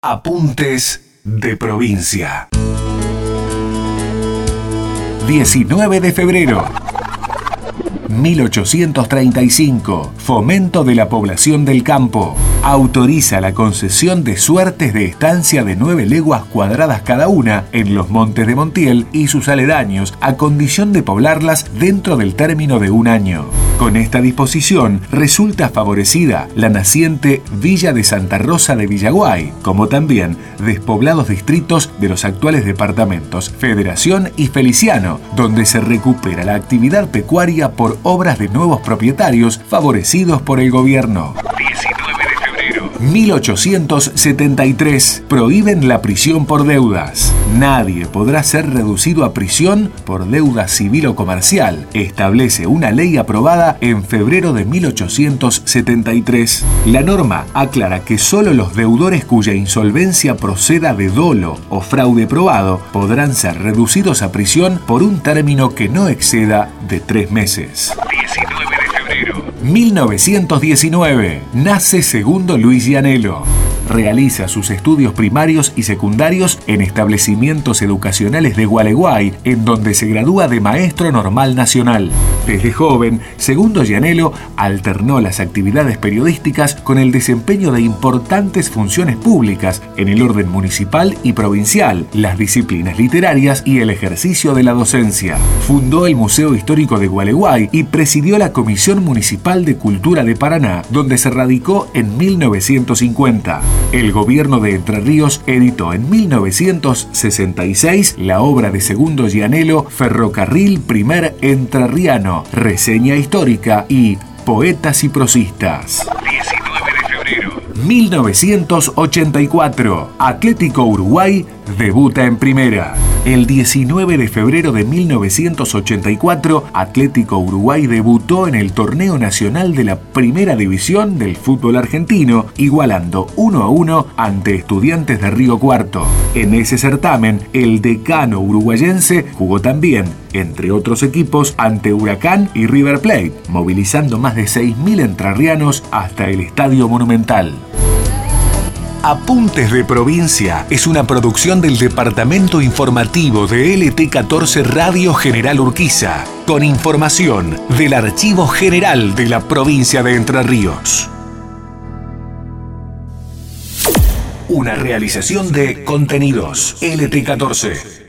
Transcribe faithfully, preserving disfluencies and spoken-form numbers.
Apuntes de provincia. diecinueve de febrero. mil ochocientos treinta y cinco. Fomento de la población del campo. Autoriza la concesión de suertes de estancia de nueve leguas cuadradas cada una en los montes de Montiel y sus aledaños, a condición de poblarlas dentro del término de un año. Con esta disposición resulta favorecida la naciente Villa de Santa Rosa de Villaguay, como también despoblados distritos de los actuales departamentos Federación y Feliciano, donde se recupera la actividad pecuaria por obras de nuevos propietarios favorecidos por el gobierno. diecinueve de febrero. mil ochocientos setenta y tres. Prohíben la prisión por deudas. Nadie podrá ser reducido a prisión por deuda civil o comercial. Establece una ley aprobada en febrero de mil ochocientos setenta y tres. La norma aclara que solo los deudores cuya insolvencia proceda de dolo o fraude probado podrán ser reducidos a prisión por un término que no exceda de tres meses. diecinueve de febrero. mil novecientos diecinueve. Nace Segundo Luis Gianello. Realiza sus estudios primarios y secundarios en establecimientos educacionales de Gualeguay, en donde se gradúa de maestro normal nacional. Desde joven, Segundo Gianello alternó las actividades periodísticas con el desempeño de importantes funciones públicas en el orden municipal y provincial, las disciplinas literarias y el ejercicio de la docencia. Fundó el Museo Histórico de Gualeguay y presidió la Comisión Municipal de Cultura de Paraná, donde se radicó en mil novecientos cincuenta. El gobierno de Entre Ríos editó en mil novecientos sesenta y seis la obra de Segundo Gianello, Ferrocarril Primer Entrerriano, Reseña Histórica y Poetas y Prosistas. diecinueve de febrero. mil novecientos ochenta y cuatro. Atlético Uruguay debuta en primera. El diecinueve de febrero de mil novecientos ochenta y cuatro, Atlético Uruguay debutó en el Torneo Nacional de la Primera División del fútbol argentino, igualando uno a uno ante Estudiantes de Río Cuarto. En ese certamen, el decano uruguayense jugó también, entre otros equipos, ante Huracán y River Plate, movilizando más de seis mil entrerrianos hasta el Estadio Monumental. Apuntes de Provincia es una producción del Departamento Informativo de L T catorce Radio General Urquiza, con información del Archivo General de la Provincia de Entre Ríos. Una realización de Contenidos L T catorce.